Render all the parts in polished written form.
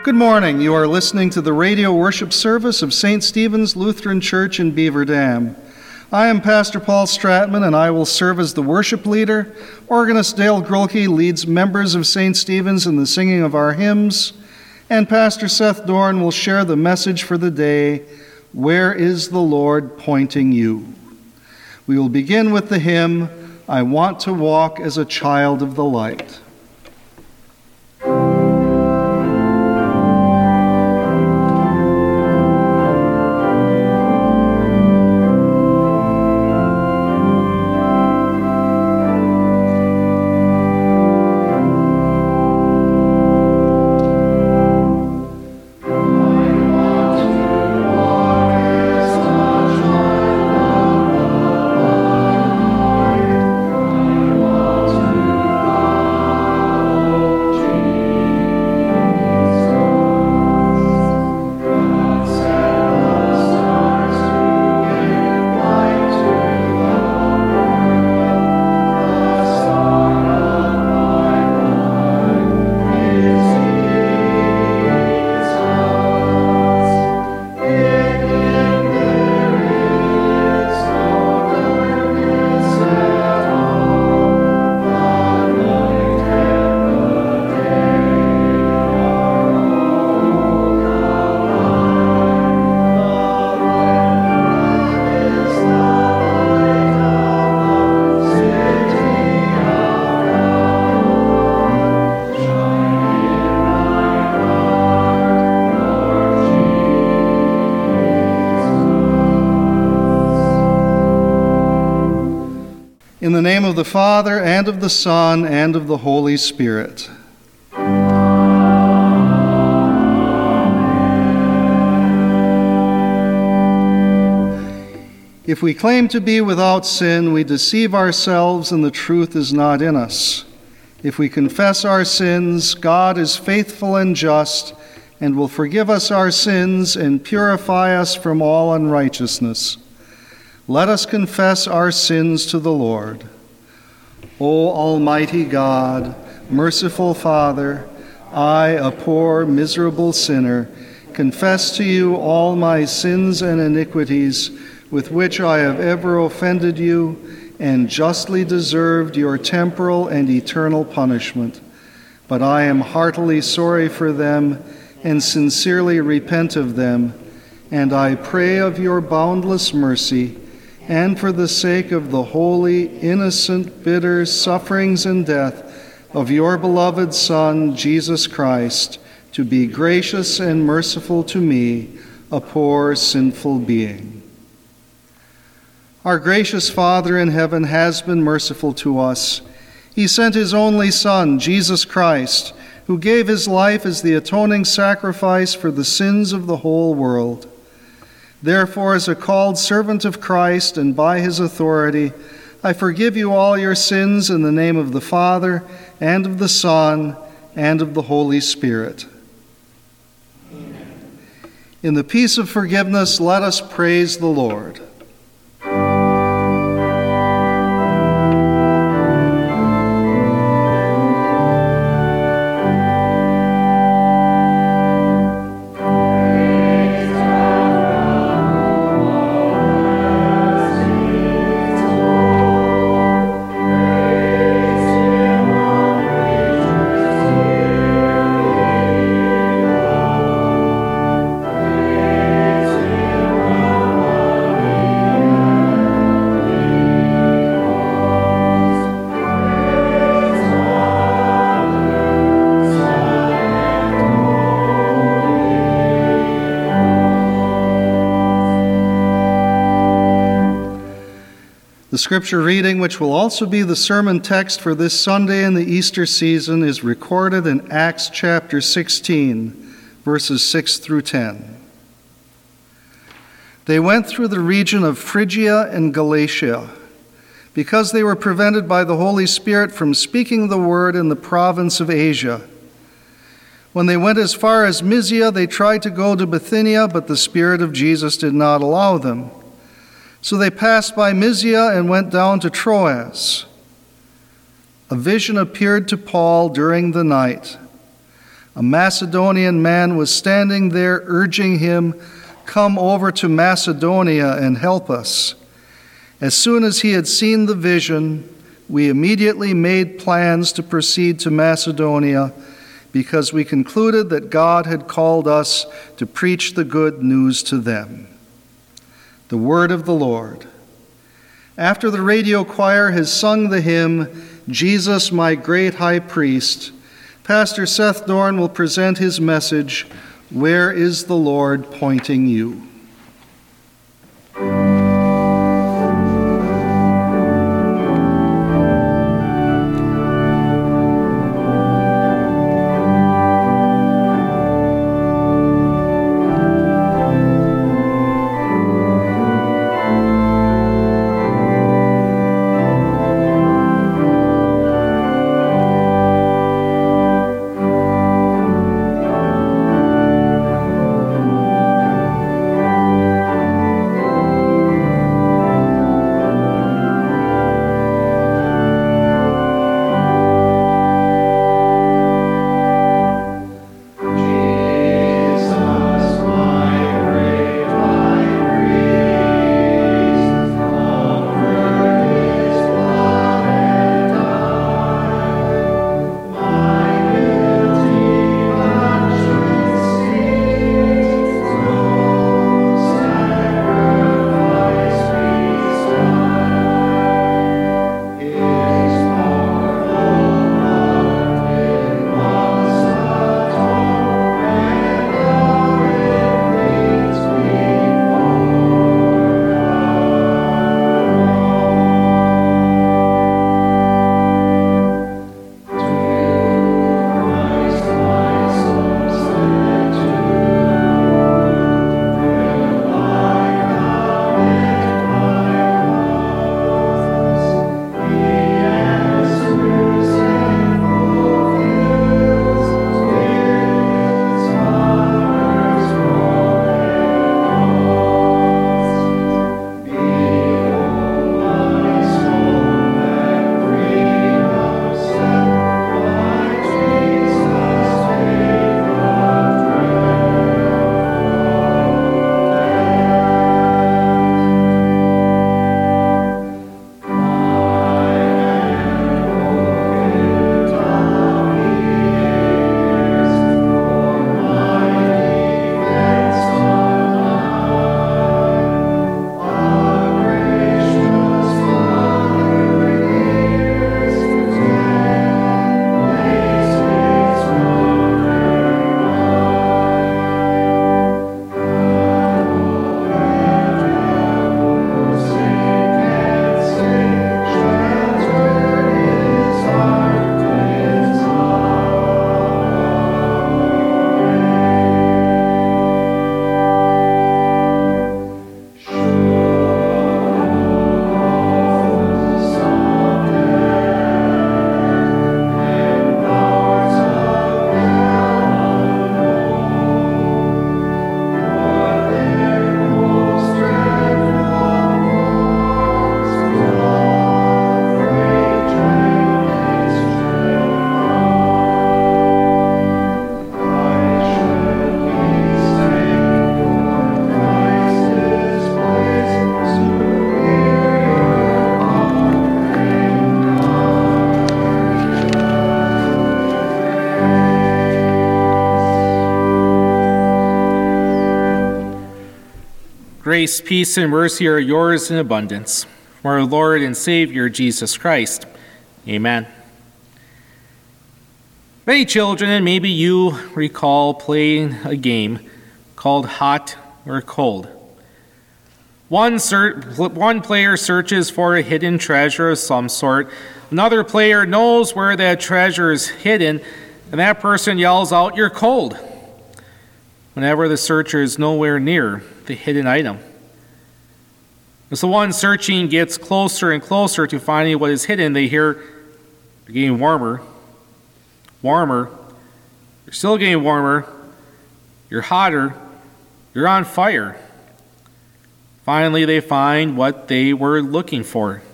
Good morning. You are listening to the radio worship service of St. Stephen's Lutheran Church in Beaver Dam. I am Pastor Paul Stratman, and I will serve as the worship leader. Organist Dale Grulke leads members of St. Stephen's in the singing of our hymns, and Pastor Seth Dorn will share the message for the day, Where is the Lord Pointing You? We will begin with the hymn, I Want to Walk as a Child of the Light. In the name of the Father, and of the Son, and of the Holy Spirit. If we claim to be without sin, we deceive ourselves and the truth is not in us. If we confess our sins, God is faithful and just and will forgive us our sins and purify us from all unrighteousness. Let us confess our sins to the Lord. O Almighty God, merciful Father, I, a poor, miserable sinner, confess to you all my sins and iniquities with which I have ever offended you and justly deserved your temporal and eternal punishment. But I am heartily sorry for them and sincerely repent of them, and I pray of your boundless mercy, and for the sake of the holy, innocent, bitter sufferings and death of your beloved Son, Jesus Christ, to be gracious and merciful to me, a poor, sinful being. Our gracious Father in heaven has been merciful to us. He sent his only Son, Jesus Christ, who gave his life as the atoning sacrifice for the sins of the whole world. Therefore, as a called servant of Christ and by his authority, I forgive you all your sins in the name of the Father, and of the Son, and of the Holy Spirit. Amen. In the peace of forgiveness, let us praise the Lord. The scripture reading, which will also be the sermon text for this Sunday in the Easter season, is recorded in Acts chapter 16, verses 6 through 10. They went through the region of Phrygia and Galatia, because they were prevented by the Holy Spirit from speaking the word in the province of Asia. When they went as far as Mysia, they tried to go to Bithynia, but the Spirit of Jesus did not allow them. So they passed by Mysia and went down to Troas. A vision appeared to Paul during the night. A Macedonian man was standing there urging him, "Come over to Macedonia and help us." As soon as he had seen the vision, we immediately made plans to proceed to Macedonia because we concluded that God had called us to preach the good news to them. The word of the Lord. After the radio choir has sung the hymn, "Jesus, My Great High Priest," Pastor Seth Dorn will present his message, "Where is the Lord Pointing You?" Grace, peace, and mercy are yours in abundance. From our Lord and Savior, Jesus Christ. Amen. Many children, and maybe you, recall playing a game called Hot or Cold. One player searches for a hidden treasure of some sort. Another player knows where that treasure is hidden, and that person yells out, "You're cold," whenever the searcher is nowhere near the hidden item. As the one searching gets closer and closer to finding what is hidden, they hear, "You're getting warmer, warmer, you're still getting warmer, you're hotter, you're on fire." Finally, they find what they were looking for.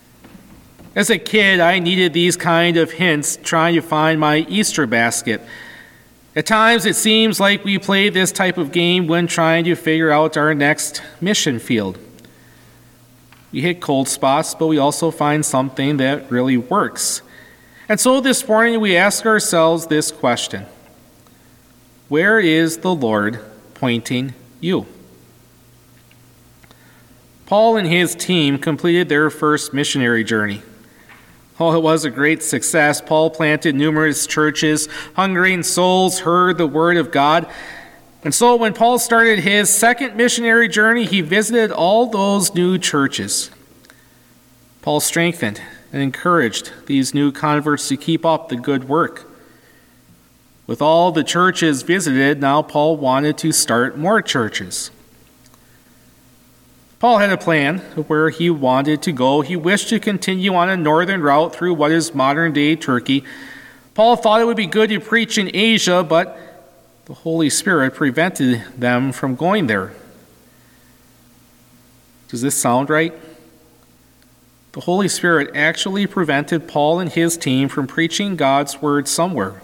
As a kid, I needed these kind of hints trying to find my Easter basket. At times, it seems like we play this type of game when trying to figure out our next mission field. We hit cold spots, but we also find something that really works. And so this morning, we ask ourselves this question: where is the Lord pointing you? Paul and his team completed their first missionary journey. Oh, it was a great success. Paul planted numerous churches. Hungering souls heard the word of God. And so when Paul started his second missionary journey, he visited all those new churches. Paul strengthened and encouraged these new converts to keep up the good work. With all the churches visited, now Paul wanted to start more churches. Paul had a plan of where he wanted to go. He wished to continue on a northern route through what is modern-day Turkey. Paul thought it would be good to preach in Asia, but the Holy Spirit prevented them from going there. Does this sound right? The Holy Spirit actually prevented Paul and his team from preaching God's word somewhere.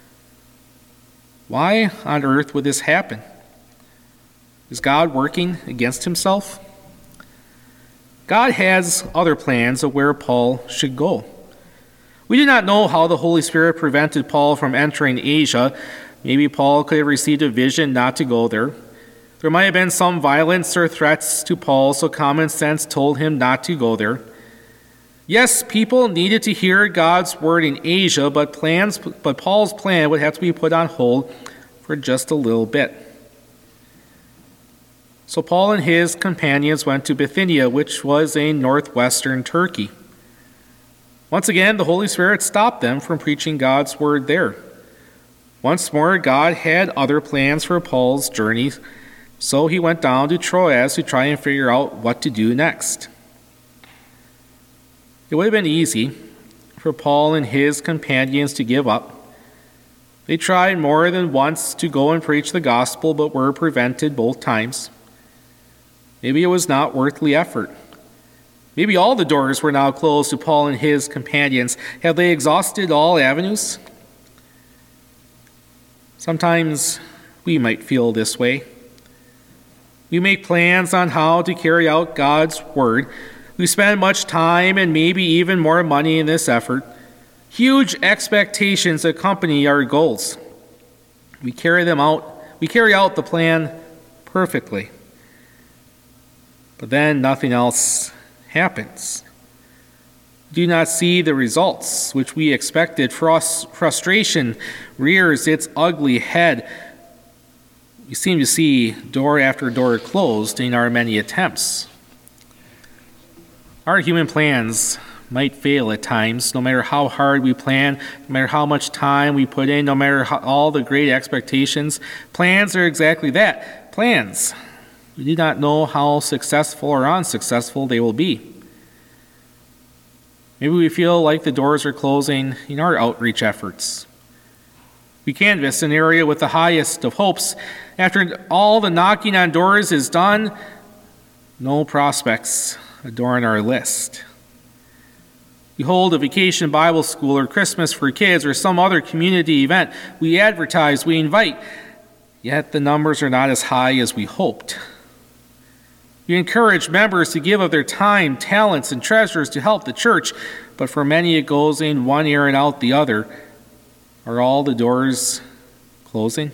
Why on earth would this happen? Is God working against himself? God has other plans of where Paul should go. We do not know how the Holy Spirit prevented Paul from entering Asia. Maybe Paul could have received a vision not to go there. There might have been some violence or threats to Paul, so common sense told him not to go there. Yes, people needed to hear God's word in Asia, but Paul's plan would have to be put on hold for just a little bit. So Paul and his companions went to Bithynia, which was in northwestern Turkey. Once again, the Holy Spirit stopped them from preaching God's word there. Once more, God had other plans for Paul's journey, so he went down to Troas to try and figure out what to do next. It would have been easy for Paul and his companions to give up. They tried more than once to go and preach the gospel, but were prevented both times. Maybe it was not worth the effort. Maybe all the doors were now closed to Paul and his companions. Have they exhausted all avenues? Sometimes we might feel this way. We make plans on how to carry out God's word. We spend much time and maybe even more money in this effort. Huge expectations accompany our goals. We carry out the plan perfectly. But then nothing else happens. We do not see the results which we expected. Frustration rears its ugly head. We seem to see door after door closed in our many attempts. Our human plans might fail at times, no matter how hard we plan, no matter how much time we put in, no matter all the great expectations. Plans are exactly that, plans. We do not know how successful or unsuccessful they will be. Maybe we feel like the doors are closing in our outreach efforts. We canvass an area with the highest of hopes. After all the knocking on doors is done, no prospects adorn our list. We hold a vacation Bible school or Christmas for kids or some other community event. We advertise, we invite, yet the numbers are not as high as we hoped. We encourage members to give of their time, talents, and treasures to help the church, but for many it goes in one ear and out the other. Are all the doors closing?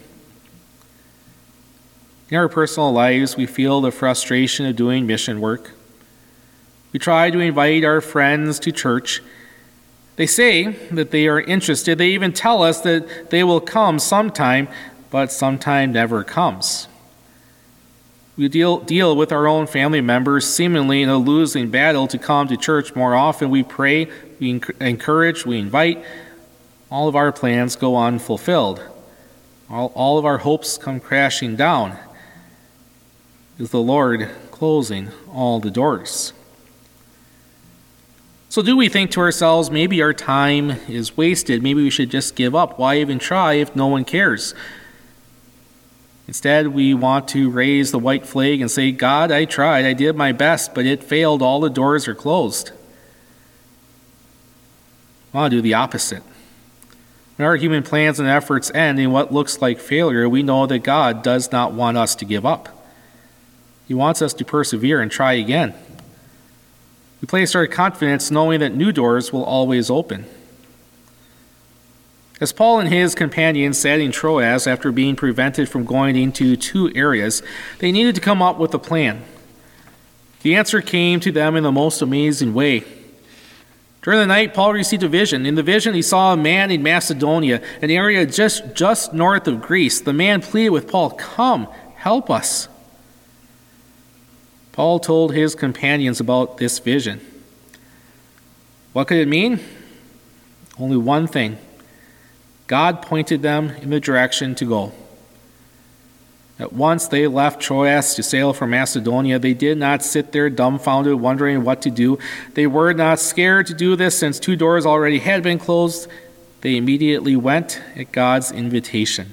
In our personal lives, we feel the frustration of doing mission work. We try to invite our friends to church. They say that they are interested. They even tell us that they will come sometime, but sometime never comes. We deal with our own family members seemingly in a losing battle to come to church more often. We pray, we encourage, we invite. All of our plans go unfulfilled. All of our hopes come crashing down. Is the Lord closing all the doors? So do we think to ourselves, maybe our time is wasted, maybe we should just give up? Why even try if no one cares? Instead, we want to raise the white flag and say, God, I tried, I did my best, but it failed, all the doors are closed. I want to do the opposite. I When our human plans and efforts end in what looks like failure, we know that God does not want us to give up. He wants us to persevere and try again. We place our confidence knowing that new doors will always open. As Paul and his companions sat in Troas after being prevented from going into 2 areas, they needed to come up with a plan. The answer came to them in the most amazing way. During the night, Paul received a vision. In the vision, he saw a man in Macedonia, an area just north of Greece. The man pleaded with Paul, "Come, help us." Paul told his companions about this vision. What could it mean? Only one thing. God pointed them in the direction to go. At once they left Troas to sail for Macedonia. They did not sit there dumbfounded, wondering what to do. They were not scared to do this since 2 doors already had been closed. They immediately went at God's invitation.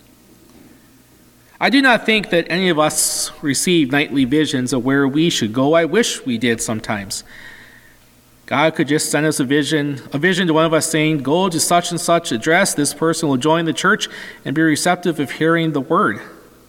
I do not think that any of us receive nightly visions of where we should go. I wish we did sometimes. God could just send us a vision to one of us saying, "Go to such and such address. This person will join the church and be receptive of hearing the word."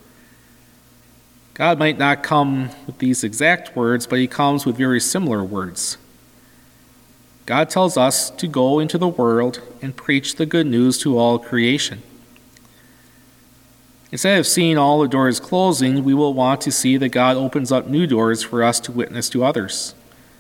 God might not come with these exact words, but he comes with very similar words. God tells us to go into the world and preach the good news to all creation. Instead of seeing all the doors closing, we will want to see that God opens up new doors for us to witness to others.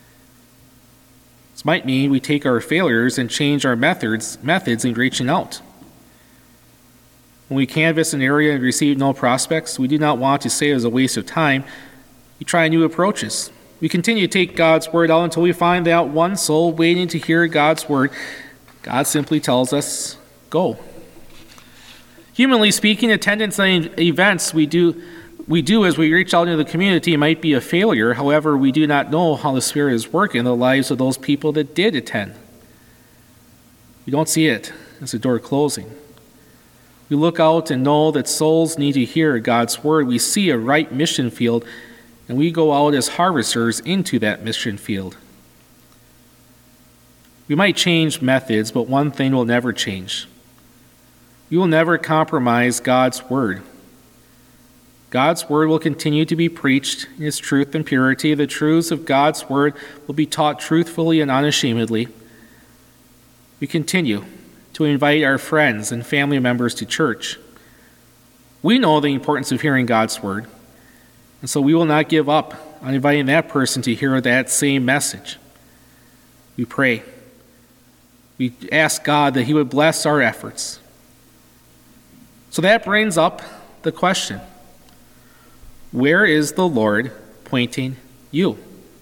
This might mean we take our failures and change our methods in reaching out. When we canvass an area and receive no prospects, we do not want to say it was a waste of time. We try new approaches. We continue to take God's word out until we find that one soul waiting to hear God's word. God simply tells us, "Go." Humanly speaking, attendance at events we do as we reach out into the community might be a failure. However, we do not know how the Spirit is working in the lives of those people that did attend. We don't see it as a door closing. We look out and know that souls need to hear God's word. We see a ripe mission field, and we go out as harvesters into that mission field. We might change methods, but one thing will never change. We will never compromise God's word. God's word will continue to be preached in its truth and purity. The truths of God's word will be taught truthfully and unashamedly. We continue to invite our friends and family members to church. We know the importance of hearing God's word, and so we will not give up on inviting that person to hear that same message. We pray. We ask God that he would bless our efforts. So that brings up the question, where is the Lord pointing you?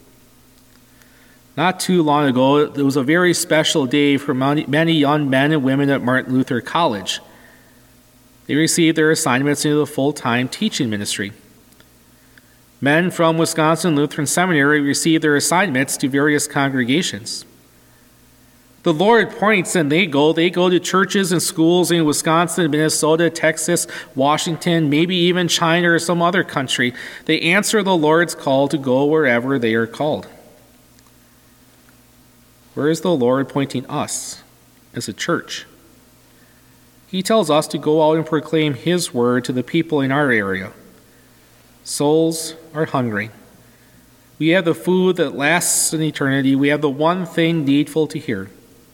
Not too long ago, it was a very special day for many young men and women at Martin Luther College. They received their assignments into the full-time teaching ministry. Men from Wisconsin Lutheran Seminary received their assignments to various congregations. The Lord points and they go to churches and schools in Wisconsin, Minnesota, Texas, Washington, maybe even China or some other country. They answer the Lord's call to go wherever they are called. Where is the Lord pointing us as a church? He tells us to go out and proclaim his word to the people in our area. Souls are hungry. We have the food that lasts in eternity. We have the one thing needful to hear.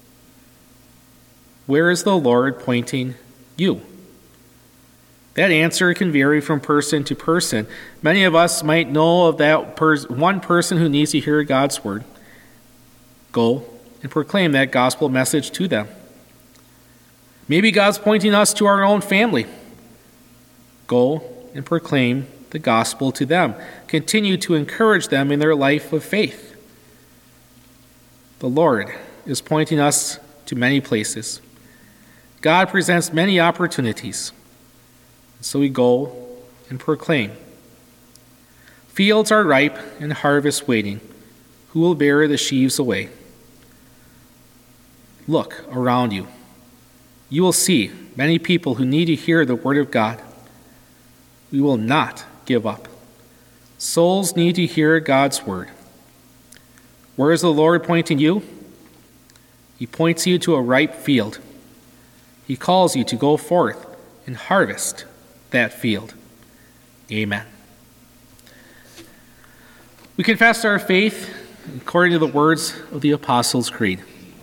Where is the Lord pointing you? That answer can vary from person to person. Many of us might know of that one person who needs to hear God's word. Go and proclaim that gospel message to them. Maybe God's pointing us to our own family. Go and proclaim the gospel to them. Continue to encourage them in their life of faith. The Lord is pointing us to many places. God presents many opportunities. So we go and proclaim. Fields are ripe and harvest waiting. Who will bear the sheaves away? Look around you. You will see many people who need to hear the word of God. We will not give up. Souls need to hear God's word. Where is the Lord pointing you? He points you to a ripe field. He calls you to go forth and harvest that field. Amen. We confess our faith according to the words of the Apostles' Creed.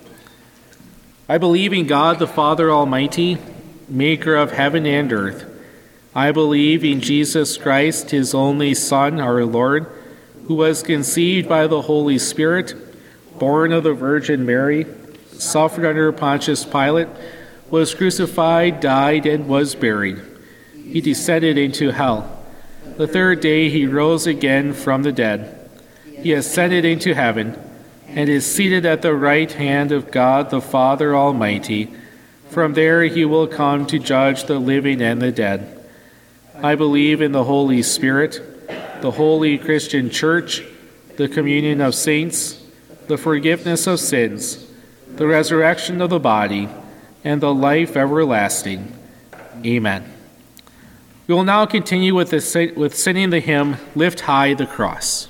I believe in God the Father Almighty, maker of heaven and earth. I believe in Jesus Christ, his only Son, our Lord, who was conceived by the Holy Spirit, born of the Virgin Mary, suffered under Pontius Pilate, was crucified, died, and was buried. He descended into hell. The third day he rose again from the dead. He ascended into heaven and is seated at the right hand of God the Father Almighty. From there he will come to judge the living and the dead. I believe in the Holy Spirit, the holy Christian Church, the communion of saints, the forgiveness of sins, the resurrection of the body, and the life everlasting. Amen. We will now continue with singing the hymn, Lift High the Cross.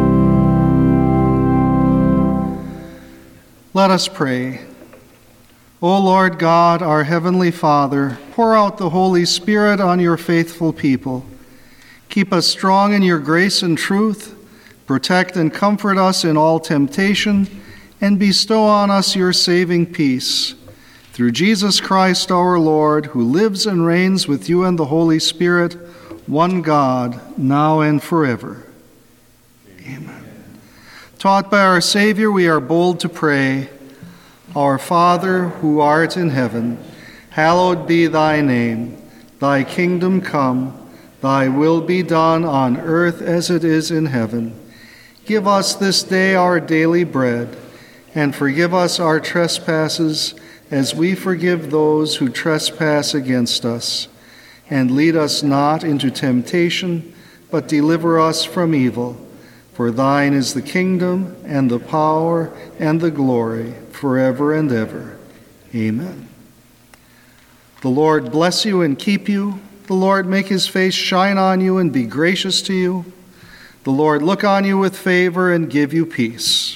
Let us pray. O Lord God, our heavenly Father, pour out the Holy Spirit on your faithful people. Keep us strong in your grace and truth, protect and comfort us in all temptation, and bestow on us your saving peace. Through Jesus Christ our Lord, who lives and reigns with you and the Holy Spirit, one God, now and forever. Amen. Taught by our Savior, we are bold to pray, Our Father, who art in heaven, hallowed be thy name. Thy kingdom come, thy will be done on earth as it is in heaven. Give us this day our daily bread, and forgive us our trespasses as we forgive those who trespass against us. And lead us not into temptation, but deliver us from evil. For thine is the kingdom, and the power, and the glory, forever and ever. Amen. The Lord bless you and keep you. The Lord make his face shine on you and be gracious to you. The Lord look on you with favor and give you peace.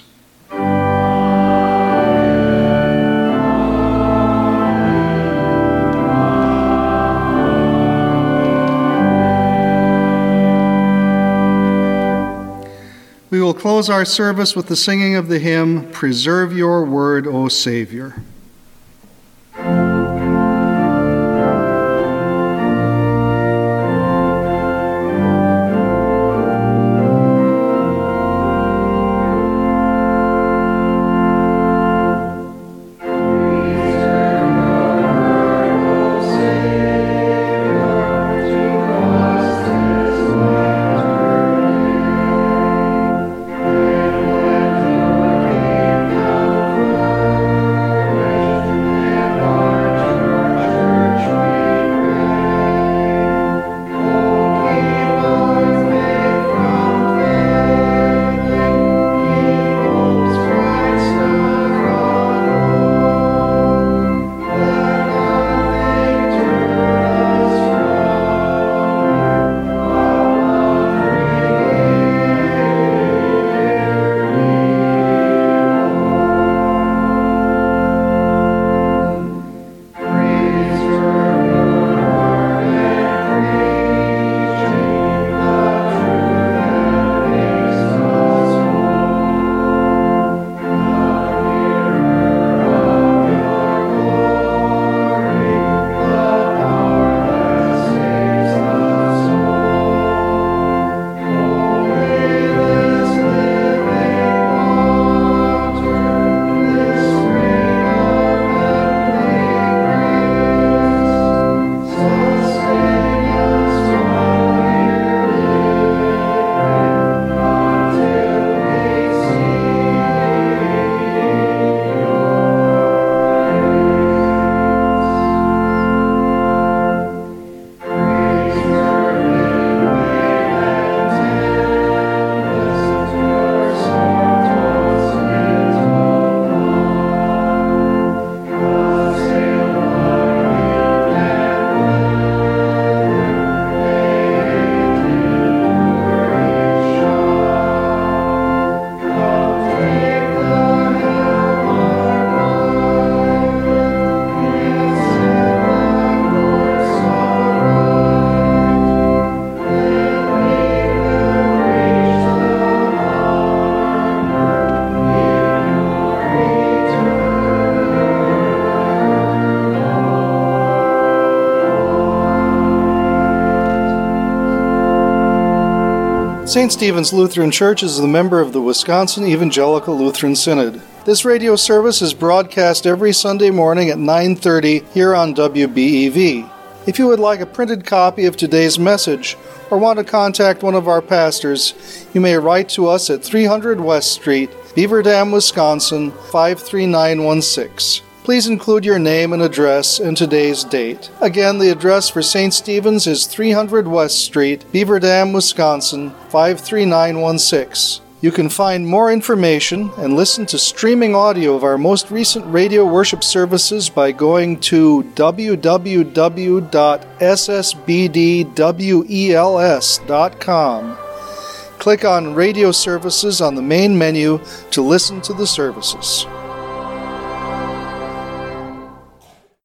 We will close our service with the singing of the hymn, Preserve Your Word, O Savior. St. Stephen's Lutheran Church is a member of the Wisconsin Evangelical Lutheran Synod. This radio service is broadcast every Sunday morning at 9:30 here on WBEV. If you would like a printed copy of today's message or want to contact one of our pastors, you may write to us at 300 West Street, Beaver Dam, Wisconsin, 53916. Please include your name and address and today's date. Again, the address for St. Stephen's is 300 West Street, Beaver Dam, Wisconsin, 53916. You can find more information and listen to streaming audio of our most recent radio worship services by going to www.ssbdwels.com. Click on Radio Services on the main menu to listen to the services.